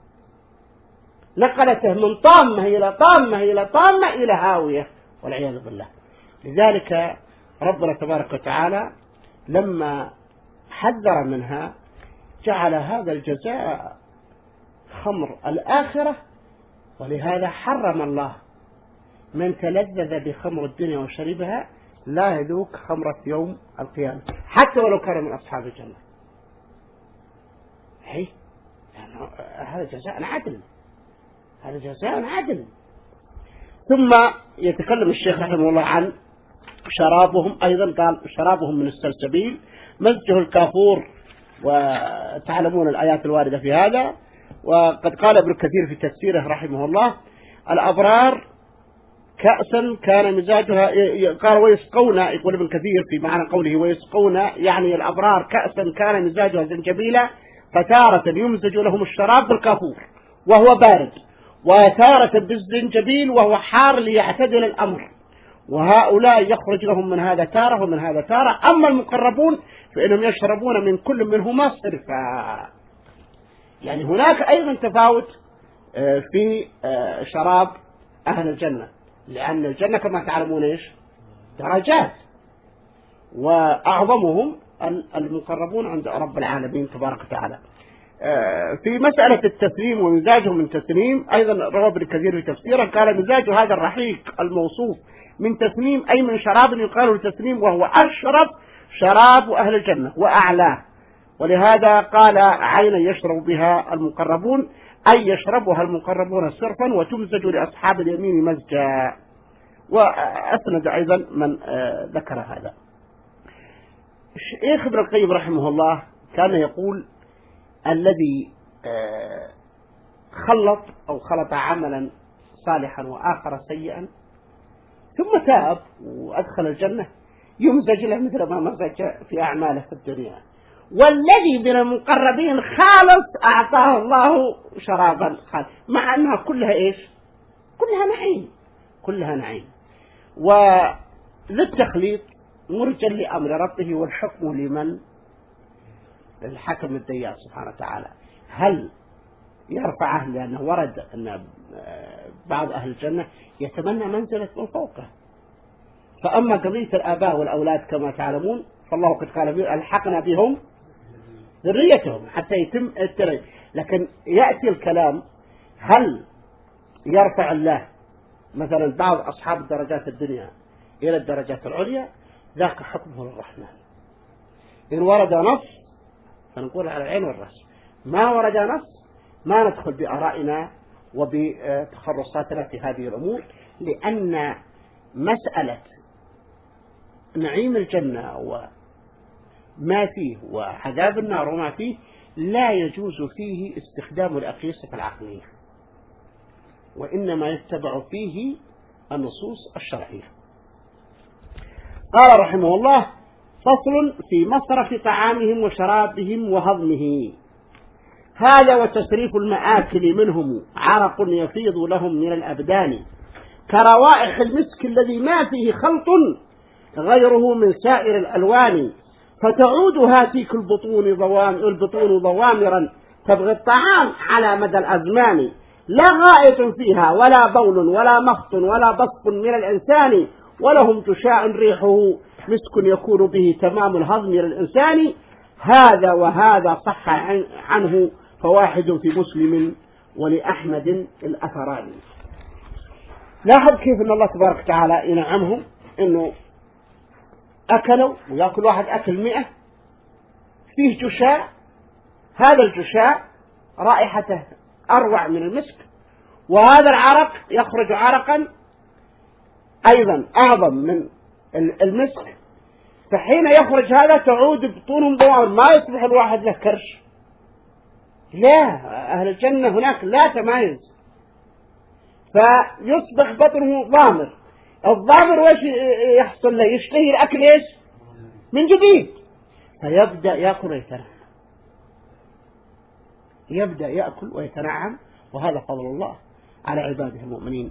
نقلته من طامة إلى طامة إلى طامة إلى هاوية والعياذ بالله. لذلك ربنا تبارك وتعالى لما حذر منها جعل هذا الجزاء خمر الآخرة، ولهذا حرم الله من تلذذ بخمر الدنيا وشربها لا يذوق خمرة يوم القيامة حتى ولو كان من أصحاب الجنة. هي يعني هذا جزاء عدل، هذا جزاء عدل. ثم يتكلم الشيخ رحمه الله عن شرابهم أيضا، قال شرابهم من السلسبيل مزجه الكافور، وتعلمون الآيات الواردة في هذا. وقد قال ابن كثير في تفسيره رحمه الله: الأبرار كأسا كان مزاجها، قال ويسقون، يقول ابن كثير في معنى قوله ويسقون، يعني الأبرار كأسا كان مزاجها زنجبيلا، فتارة يمزج لهم الشراب بالكافور وهو بارد، وتارة بالزنجبيل وهو حار ليعتدل الأمر، وهؤلاء يخرج لهم من هذا تارة ومن هذا تارة. أما المقربون فإنهم يشربون من كل منهما صرفا. يعني هناك أيضا تفاوت في شراب أهل الجنة، لأن الجنة كما تعلمون إيش درجات، وأعظمهم المقربون عند رب العالمين تبارك وتعالى. في مسألة التسليم ومزاجه من تسليم أيضا روى ابن كثير في تفسيره قال: مزاج هذا الرحيق الموصوف من تسليم أي من شراب يقال له تسليم، وهو أشرب شراب أهل الجنة وأعلاه، ولهذا قال: عينا يشرب بها المقربون، أي يشربها المقربون صرفا وتمزج لأصحاب اليمين مزجا. وأسند أيضا من ذكر هذا. الشيخ ابن القيم رحمه الله كان يقول: الذي خلط عملا صالحا وآخر سيئا ثم تاب وأدخل الجنة يمزج له مثل ما مزج في أعماله في الدنيا. والذي من المقربين خالص أعطاه الله شرابا خالص، مع أنها كلها إيش؟ كلها نعيم. وللتخليط مرجا لأمر ربه، والحكم لمن؟ الحكم الديان سبحانه وتعالى. هل يرفعه؟ لأنه ورد أن بعض أهل الجنة يتمنى منزلة من فوقه. فأما قضية الآباء والأولاد كما تعلمون فالله قد قال: ألحقنا بهم ذريتهم حتى يتم التري. لكن يأتي الكلام: هل يرفع الله مثلا بعض أصحاب الدرجات الدنيا إلى الدرجات العليا؟ ذاك حكمه للرحمن. إن ورد نص فنقول على العين والرأس، ما ورد نص ما ندخل بآرائنا وبتخرصاتنا في هذه الأمور، لأن مسألة نعيم الجنة وما فيه وعذاب النار وما فيه لا يجوز فيه استخدام الأقيسة العقلية، وإنما يتبع فيه النصوص الشرعية. قال رحمه الله: فصل في مصرف طعامهم وشرابهم وهضمه. هذا وتسريف المآكل منهم عرق يفيض لهم من الأبدان، كروائح المسك الذي ما فيه خلط غيره من سائر الألوان، فتعود هاتيك البطون ضوامرا تبغي الطعام على مدى الأزمان، لا غائط فيها ولا بول ولا مخط ولا بسط من الإنسان، ولهم تشاء ريحه مسك يكون به تمام الهضم للإنسان. هذا وهذا صح عنه فواحد في مسلم ولأحمد الأثران. لاحظ كيف أن الله تبارك وتعالى ينعمهم أنه أكلوا ويأكل واحد أكل 100 فيه جشاء، هذا الجشاء رائحته أروع من المسك، وهذا العرق يخرج عرقا أيضا أعظم من المسك، فحين يخرج هذا تعود بطونهم ضوامر، ما يصبح الواحد له كرش، لا، أهل الجنة هناك لا تمايز، فيصبح بطنه ضامر. الضامر وش يحصل له؟ يشتهي الأكل إيش؟ من جديد، فيبدأ يأكل ويتنعم، يبدأ يأكل ويتنعم، وهذا فضل الله على عباده المؤمنين.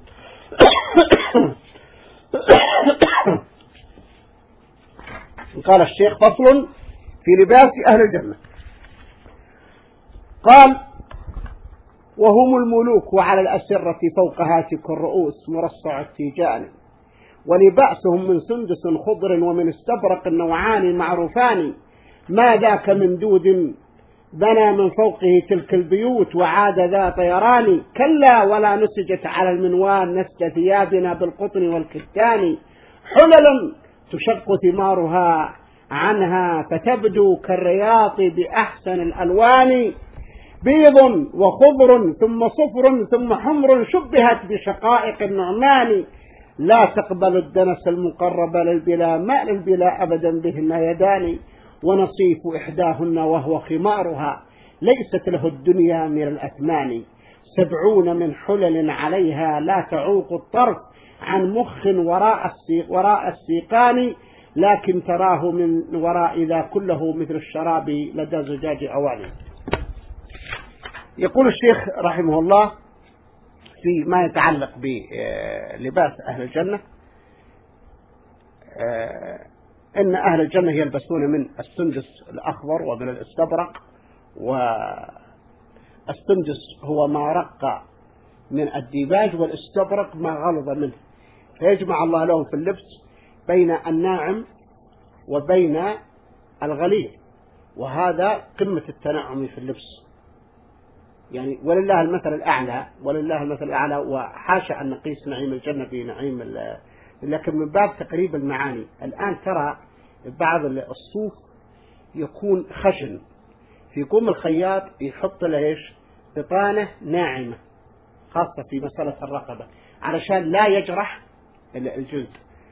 قال الشيخ: فصل في لباس أهل الجنة. قال: وهم الملوك وعلى الأسرة فوق هاتك الرؤوس مرصع التيجان، ولباسهم من سندس خضر ومن استبرق النوعان معروفان، ما ذاك من دود بنى من فوقه تلك البيوت وعاد ذا طيران، كلا ولا نسجت على المنوان نسج ثيابنا بالقطن والكتان، حلل تشق ثمارها عنها فتبدو كالرياض بأحسن الألوان، بيض وخضر ثم صفر ثم حمر شبهت بشقائق النعمان، لا تقبل الدنس المقرب للبلا ماء للبلا أبدا بهن يدان، ونصيف إحداهن وهو خمارها ليست له الدنيا من الأثمان 70 من حلل عليها لا تعوق الطرف عن مخ وراء السيقان لكن تراه من وراء ذا كله مثل الشراب لدى زجاج أواني. يقول الشيخ رحمه الله فيما يتعلق بلباس أهل الجنة إن أهل الجنة يلبسون من السندس الأخضر ومن الاستبرق، والسندس هو ما رق من الديباج والاستبرق ما غلظ منه، فيجمع الله لهم في اللبس بين الناعم وبين الغليظ، وهذا قمة التنعم في اللبس. يعني ولله المثل الأعلى وحاشا أن نقيس نعيم الجنة بنعيم لكن من باب تقريب المعاني. الآن ترى بعض الصوف يكون خشن، فيقوم الخياط يحط له ايش؟ بطانة ناعمة خاصة في مسألة الرقبة علشان لا يجرح الجلد.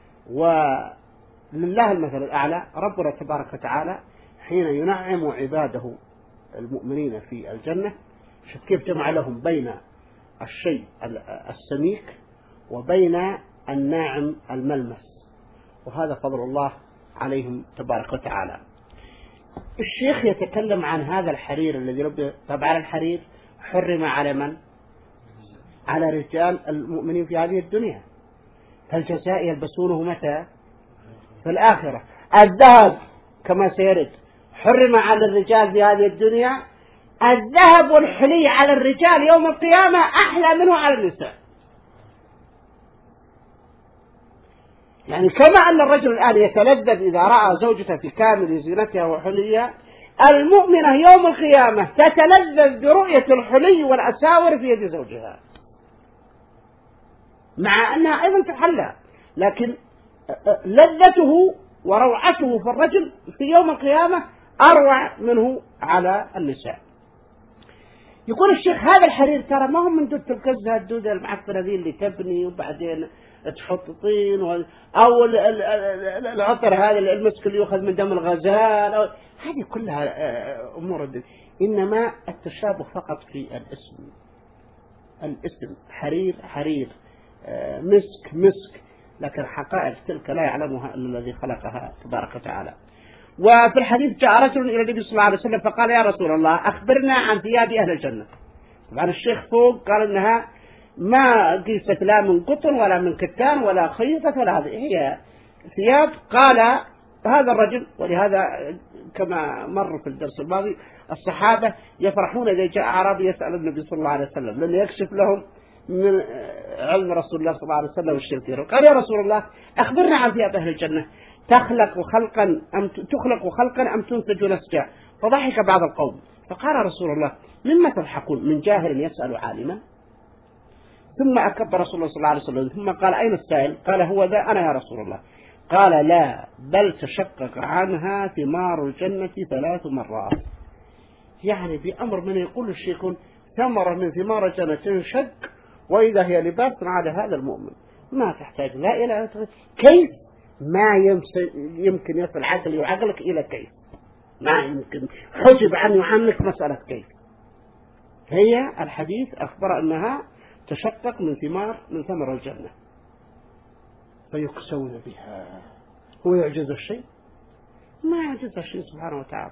ولله المثل الأعلى، ربنا تبارك وتعالى حين ينعم عباده المؤمنين في الجنة كيف جمع لهم بين الشيء السميك وبين الناعم الملمس، وهذا فضل الله عليهم تبارك وتعالى. الشيخ يتكلم عن هذا الحرير الذي طبعا الحرير حرم على من؟ على رجال المؤمنين في هذه الدنيا، فالجزاء يلبسونه متى؟ في الآخرة. الذهب كما سيرد حرم على الرجال في هذه الدنيا، الذهب والحلي على الرجال يوم القيامة أحلى منه على النساء. يعني كما أن الرجل الآن يتلذذ إذا رأى زوجته في كامل زينتها وحليها، المؤمنة يوم القيامة تتلذذ برؤية الحلي والأساور في يد زوجها، مع أنها أيضا تحلى، لكن لذته وروعته في الرجل في يوم القيامة أروع منه على النساء. يقول الشيخ هذا الحرير ترى ما هو من دود الكزة الدودة المعفنة ذي اللي تبني وبعدين تحط طين أو العطر هذا المسك اللي يؤخذ من دم الغزال، هذه كلها أمور الدين. إنما التشابه فقط في الاسم حرير مسك، لكن حقائق تلك لا يعلمها إلا الذي خلقها تبارك وتعالى. وفي الحديث جاء رجل إلى النبي صلى الله عليه وسلم فقال يا رسول الله أخبرنا عن ثياب أهل الجنة. طبعا الشيخ فوق قال إنها ما قيست لا من قطن ولا من كتان ولا خيطة ولا هذه، هي ثياب. قال هذا الرجل، ولهذا كما مر في الدرس الماضي الصحابة يفرحون إذا جاء أعرابي يسأل النبي صلى الله عليه وسلم لأنه يكشف لهم من علم رسول الله صلى الله عليه وسلم والشركير. قال يا رسول الله أخبرنا عن ثياب أهل الجنة تخلق خلقا أم تنتج نسجا؟ فضحك بعض القوم فقال رسول الله مما تضحكون؟ من جاهل يسأل عالما؟ ثم أكب رسول الله صلى الله عليه وسلم ثم قال أين السائل؟ قال هو ذا أنا يا رسول الله. قال لا بل تشقق عنها ثمار الجنة 3 مرات. يعني بأمر من يقول الشيخ ثمرة من ثمار الجنة تنشق وإذا هي لباس على هذا المؤمن ما تحتاج لا إلى كيف، ما يمكن يصل عقلي وعقلك إلى كيف، ما يمكن، حجب عنك مسألة كيف. هي الحديث أخبر أنها تشقق من ثمر الجنة فيكسون بها. هو يعجز الشيء؟ ما يعجز الشيء سبحانه وتعالى.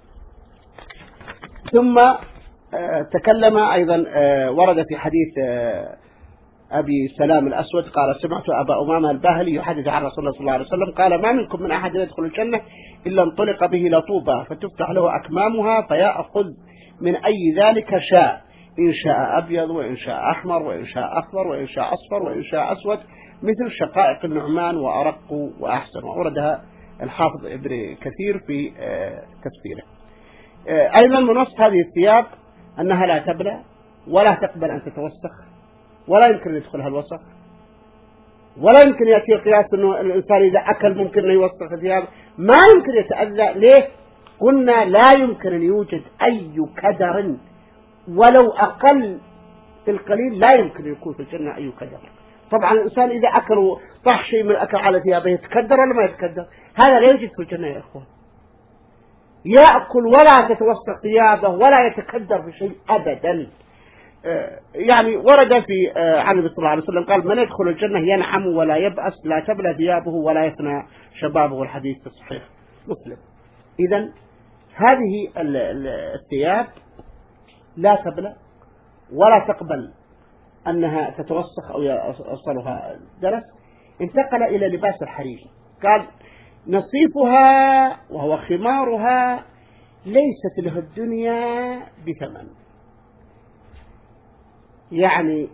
ثم تكلم أيضا ورد في حديث أبي سلام الأسود قال سمعت أبا أمامة الباهلي يحدث عن رسول الله صلى الله عليه وسلم قال ما منكم من أحد يدخل الجنة إلا انطلق به لطوبة فتفتح له أكمامها فيأخذ من أي ذلك شاء، إن شاء أبيض وإن شاء أحمر وإن شاء أخضر وإن شاء أصفر وإن شاء أسود مثل شقائق النعمان وأرق وأحسن. وأوردها الحافظ ابن كثير في تفسيره. أيضا من وصف هذه الثياب أنها لا تبلى ولا تقبل أن تتوسخ ولا يمكن يدخلها الوسخ، ولا يمكن يأتي القياس أنه الإنسان إذا أكل ممكن أن يوسخ الثياب، ما يمكن يتأذى. ليه؟ قلنا لا يمكن أن يوجد أي كدر ولو أقل في القليل، لا يمكن يكون في الجنة أي كدر. طبعا الإنسان إذا أكل طح شيء من الأكل على ثيابه يتكدر ولا ما يتكدر؟ هذا لا يوجد في الجنة يا أخوان. يأكل ولا تتوسخ ثيابه ولا يتكدر بشيء أبدا. يعني ورد في عن النبي صلى الله عليه وسلم قال: من يدخل الجنة ينعم ولا يبأس، لا تبلى ثيابه ولا يفنى شبابه، الحديث في الصحيح مسلم. إذن هذه الثياب لا تبلى ولا تقبل أنها تتوسخ أو يصلها دنس. انتقل إلى لباس الحرير، قال: نصيفها وهو خمارها ليست له الدنيا بثمن. يعني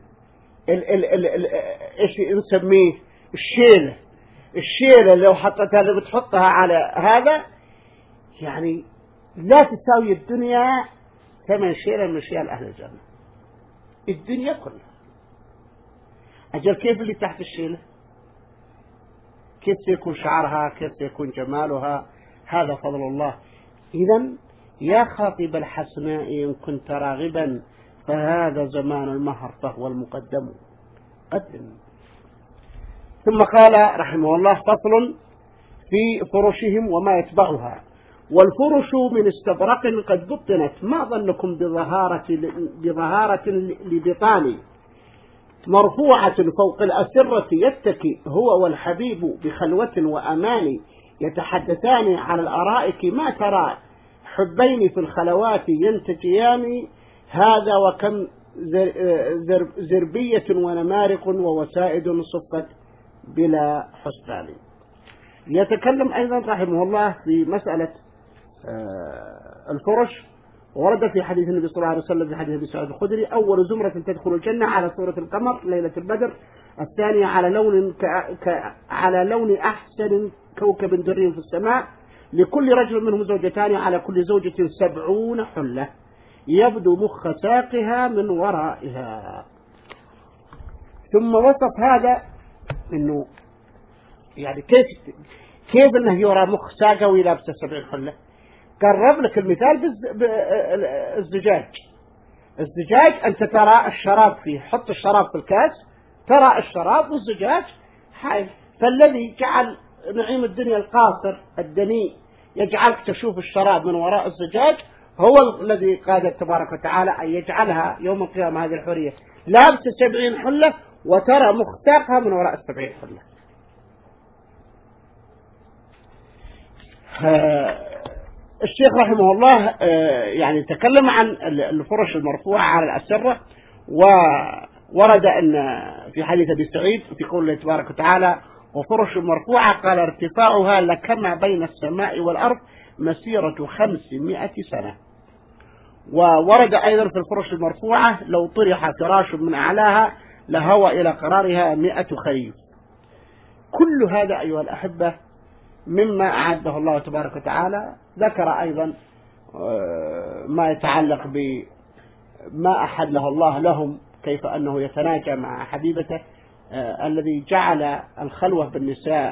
ايش نسميه؟ الشيلة لو حطتها، لو بتحطها على هذا يعني لا تساوي الدنيا ثمن شيلة من شيل أهل الجنة. الدنيا كلها. أجل كيف اللي تحت الشيلة؟ كيف سيكون شعرها؟ كيف سيكون جمالها؟ هذا فضل الله. إذن يا خاطب الحسناء إن كنت راغبا فهذا زمان المهر فهو المقدم قدم. ثم قال رحمه الله: فصل في فرشهم وما يتبعها. والفرش من استبرق قد بطنت، ما ظنكم بظهارة لبطان، مرفوعة فوق الأسرة يتكي هو والحبيب بخلوة وأمان، يتحدثان على الأرائك ما ترى حبين في الخلوات ينتجيان، هذا وكم زربية ونمارق ووسائد صفت بلا حسبان. يتكلم أيضا رحمه الله في مسألة الفرش. ورد في حديث النبي صلى الله عليه وسلم في حديث أبي سعيد الخدري: أول زمرة تدخل الجنة على صورة القمر ليلة البدر، الثانية على لون أحسن كوكب دري في السماء، لكل رجل منهم زوجتان، على كل زوجة 70 حلة، يبدو مخ ساقها من ورائها. ثم وصف هذا إنه يعني كيف إنه يرى مخ ساقه ويلابس 70 حلة. قرب لك المثال بالزجاج. الزجاج أنت ترى الشراب فيه، حط الشراب في الكاس ترى الشراب والزجاج حي. فالذي جعل نعيم الدنيا القاصر الدنيء يجعلك تشوف الشراب من وراء الزجاج هو الذي قادر تبارك وتعالى أن يجعلها يوم القيامة هذه الحورية لابس 70 حلة وترى مختاقها من وراء 70 حلة. الشيخ رحمه الله يعني تكلم عن الفرش المرفوعة على الأسرة، وورد أن في حديث أبي سعيد في قوله تبارك وتعالى: وفرش مرفوعة، قال: ارتفاعها لكما بين السماء والأرض مسيرة 500 سنة. وورد أيضا في الفرش المرفوعة: لو طرح فراش من أعلاها لهوى إلى قرارها 100 خريف. كل هذا أيها الأحبة مما أعده الله تبارك وتعالى. ذكر أيضا ما يتعلق بما أحله الله لهم، كيف أنه يتناجى مع حبيبته، الذي جعل الخلوة بالنساء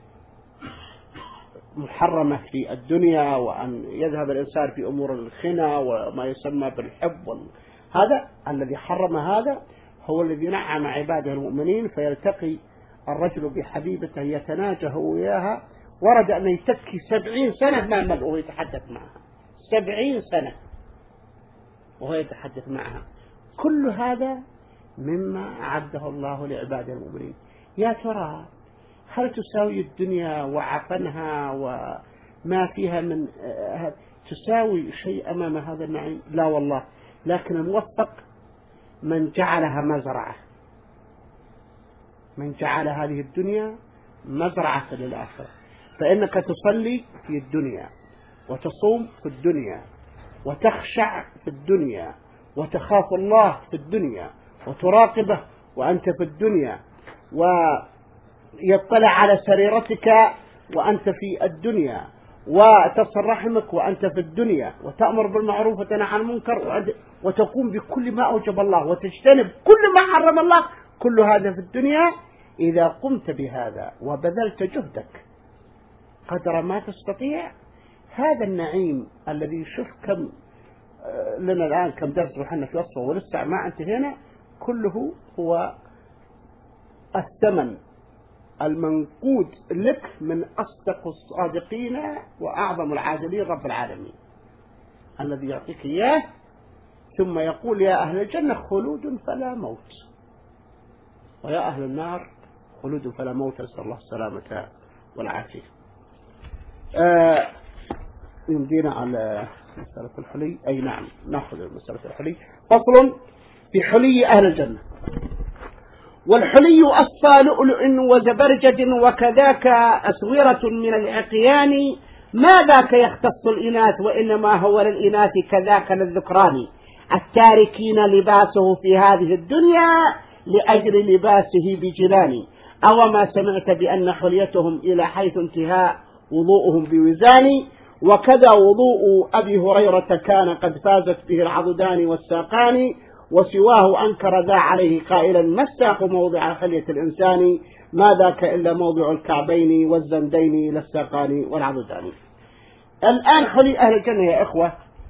محرمة في الدنيا، وأن يذهب الإنسان في أمور الخنا وما يسمى بالحب هذا الذي حرم. هذا هو الذي نعم عباده المؤمنين، فيلتقي الرجل بحبيبته يتناجى هو وياها. ورد أن يتكي 70 سنة ما مل وهو يتحدث معها، 70 سنة وهو يتحدث معها. كل هذا مما أعده الله لعباده المؤمنين. يا ترى هل تساوي الدنيا وعفنها وما فيها من تساوي شيء أمام هذا النعيم؟ لا والله. لكن الموفق من جعلها مزرعة، من جعل هذه الدنيا مزرعة للآخرة. فإنك تصلي في الدنيا، وتصوم في الدنيا، وتخشع في الدنيا، وتخاف الله في الدنيا، وتراقبه وأنت في الدنيا، ويطلع على سريرتك وأنت في الدنيا، وتصل رحمك وأنت في الدنيا، وتأمر بالمعروف وتنهى عن المنكر، وتقوم بكل ما أوجب الله وتجتنب كل ما حرم الله. كل هذا في الدنيا. إذا قمت بهذا وبذلت جهدك قدر ما تستطيع، هذا النعيم الذي شوف كم لنا الآن كم درس وحنا في وصفه ولسه ما انتهينا، كله هو الثمن المنقود لك من أصدق الصادقين وأعظم العادلين رب العالمين الذي يعطيك إياه، ثم يقول يا أهل الجنة خلود فلا موت، ويا أهل النار خلود فلا موت، نسأل الله السلامة والعافية. يمدينا على مسألة الحلي، أي نعم نأخذ مسألة الحلي. فصل في حلي أهل الجنة. والحلي أصفى لؤلؤ وزبرجد وكذاك أسورة من العقيان، ما ذاك يختص الإناث وإنما هو للإناث كذاك للذكران، التاركين لباسه في هذه الدنيا لأجل لباسه بجنان. أو ما سمعت بأن حليتهم إلى حيث انتهاء وضوءهم بوزان، وكذا وضوء أبي هريرة كان قد فازت به العضدان والساقان، وسواه أنكر ذا عليه قائلا ما الساق موضع حلية الإنسان، ما ذاك إلا موضع الكعبين والزندين للساقان والعضدان. الآن حلي أهل الجنة يا إخوة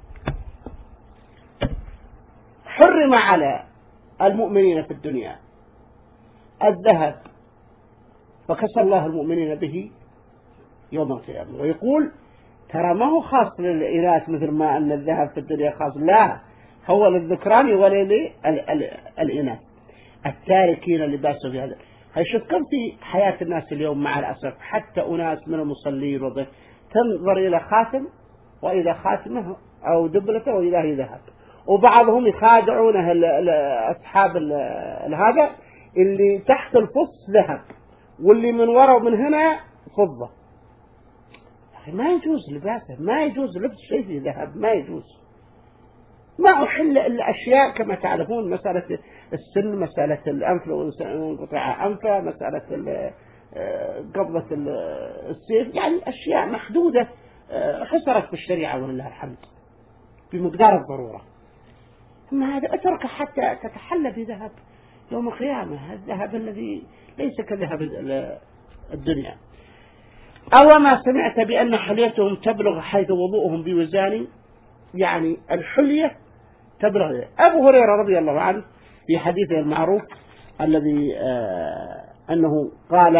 حرم على المؤمنين في الدنيا الذهب، فكسى الله المؤمنين به يوم القيامة، ويقول ترى ما هو خاص للإناث مثل ما أن الذهب في الدنيا خاص، لا هو للذكران وللإناث التاركين لباسه في هذا. شوف كم في حياة الناس اليوم مع الأسف حتى أناس من المصلين وضيف تنظر إلى خاتم وإذا خاتمه أو دبلته وإذا هي ذهب، وبعضهم يخادعون أصحاب هذا اللي تحت الفص ذهب واللي من وراء ومن هنا فضة. ما يجوز لباسه، ما يجوز لبس شيء في ذهب، ما يجوز. ما أحل الأشياء كما تعرفون، مسألة السن، مسألة الأنف لو انقطع أنفه، مسألة قبضة السيف، يعني أشياء محدودة حصرت في الشريعة ولله الحمد بمقدار الضرورة. أما هذا أترك حتى تتحلى بذهب يوم القيامة، الذهب الذي ليس كذهب الدنيا. أو ما سمعت بأن حليتهم تبلغ حيث وضوءهم بوزان، يعني الحلية تبلغ. أبو هريرة رضي الله عنه في حديثه المعروف الذي أنه قال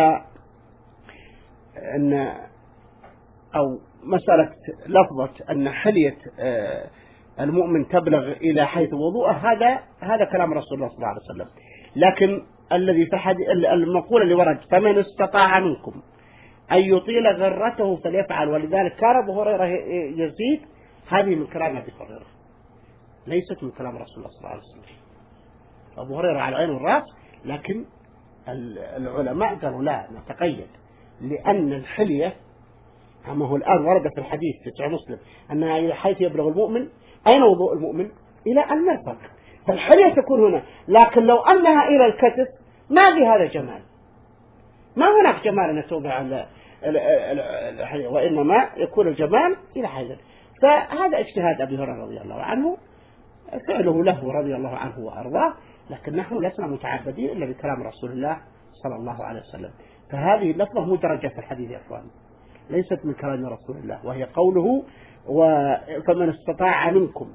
أن أو مسألة لفظة أن حلية المؤمن تبلغ إلى حيث وضوءه، هذا كلام رسول الله صلى الله عليه وسلم. لكن الذي في المقولة اللي ورد فمن استطاع منكم أن يطيل غرته فليفعل، ولذلك كان أبو هريرة يزيد، هذه من كلام أبي هريرة ليست من كلام رسول الله صلى الله عليه وسلم. أبو هريرة على عين الرأس، لكن العلماء قالوا لا نتقيد، لأن الحلية كما هو الآن ورد في الحديث في صحيح مسلم أنها إلى حيث يبلغ المؤمن. أين وضوء المؤمن؟ إلى المرفق، فالحلية تكون هنا. لكن لو أنها إلى الكتف ما بهذا جمال، ما هناك جمال أن توضع الحلية، وإنما يكون الجمال إلى حيث. فهذا اجتهاد أبي هريرة رضي الله عنه، فعله له رضي الله عنه وأرضاه، لكن نحن لسنا متعبدين إلا بكلام رسول الله صلى الله عليه وسلم. فهذه اللفظة مدرجة في الحديث يا أخوان، ليست من كلام رسول الله، وهي قوله فمن استطاع منكم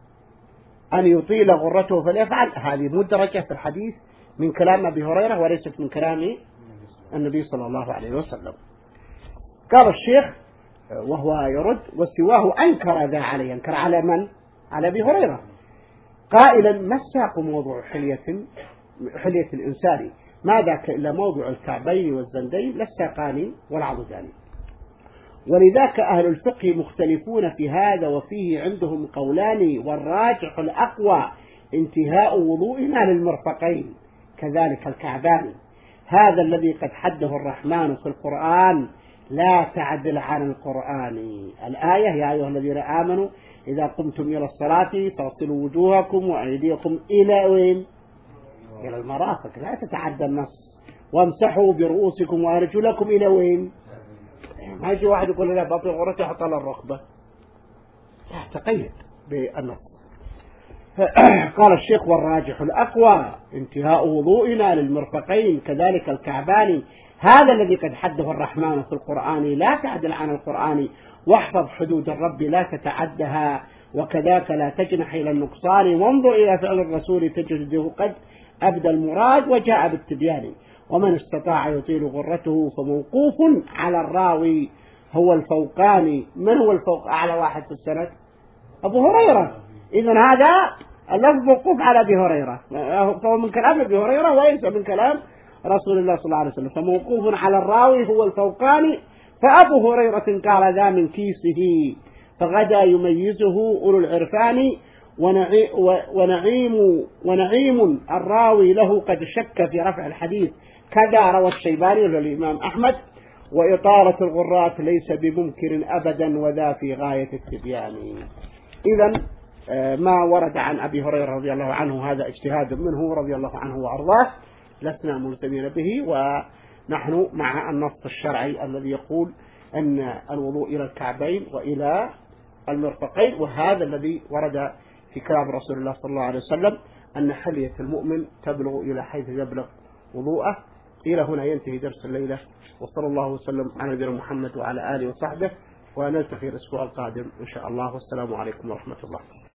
أن يطيل غرته فليفعل، هذه مدرجة في الحديث من كلام أبي هريرة وليست من كلام النبي صلى الله عليه وسلم. قال الشيخ وهو يرد وسواه أنكر ذا عليه، أنكر على من؟ على أبي هريرة، قائلا ما الساق موضوع حلية الإنسان، ما ذاك إلا موضوع الكعبين والزندين للساقان والعضدان. ولذاك أهل الفقه مختلفون في هذا، وفيه عندهم قولان، والراجح الأقوى انتهاء وضوئنا للمرفقين كذلك الكعبان، هذا الذي قد حده الرحمن في القرآن لا تعدل عن القرآن. الآية يا أيها الذين آمنوا إذا قمتم إلى الصلاة فاغسلوا وجوهكم وأيديكم إلى وين؟ إلى المرافق، لا تتعدى النص. وامسحوا برؤوسكم وأرجلكم إلى وين؟ ما يجي واحد يقول لا باطل غرته يحط على الركبة، تقيد بالنص. قال الشيخ والراجح الأقوى انتهاء وضوئنا للمرفقين كذلك الكعبان، هذا الذي قد حده الرحمن في القرآن لا تعدل عن القرآن، واحفظ حدود الرب لا تتعدها، وكذاك لا تجنح إلى النقصان، وانظر إلى فعل الرسول تجده قد أبدى المراد وجاء بالتبيان، ومن استطاع يطيل غرته فموقوف على الراوي هو الفوقاني. من هو الفوق أعلى واحد في السند؟ أبو هريرة. إذن هذا اللفظ موقوف على أبي هريرة، فهو من كلام أبي هريرة وليس من كلام رسول الله صلى الله عليه وسلم. فموقوف على الراوي هو الفوقاني. فأبو هريرة قال ذا من كيسه فغدا يميزه أولو العرفان. ونعيم الراوي له قد شك في رفع الحديث كذا روى الشيباني للإمام أحمد. وإطالة الغرات ليس بممكن أبدا وذا في غاية التبيان. إذن ما ورد عن أبي هريرة رضي الله عنه هذا اجتهاد منه رضي الله عنه وأرضاه، لسنا ملزمين به، ونحن مع النص الشرعي الذي يقول أن الوضوء إلى الكعبين وإلى المرفقين، وهذا الذي ورد في كلام رسول الله صلى الله عليه وسلم أن حلية المؤمن تبلغ إلى حيث يبلغ وضوءه. إلى هنا ينتهي درس الليلة، وصلى الله وسلم على نبينا محمد وعلى آله وصحبه، ونلتقي الأسبوع القادم إن شاء الله، والسلام عليكم ورحمة الله.